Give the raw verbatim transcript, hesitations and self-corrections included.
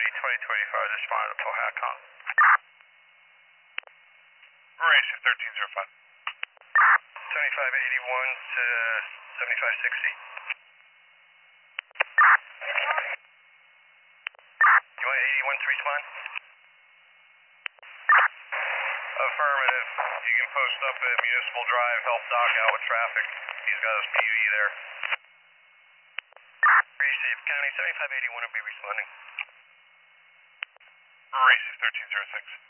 twenty twenty-five, responding to Powhatan. Maurice, thirteen oh five. seventy-five eighty-one to seventy-five sixty. You want eighty-one to respond? Affirmative. You can post up at Municipal Drive, help Doc out with traffic. He's got his P U E there. Received. County seventy-five eighty-one will be responding. Maurice, thirteen oh six.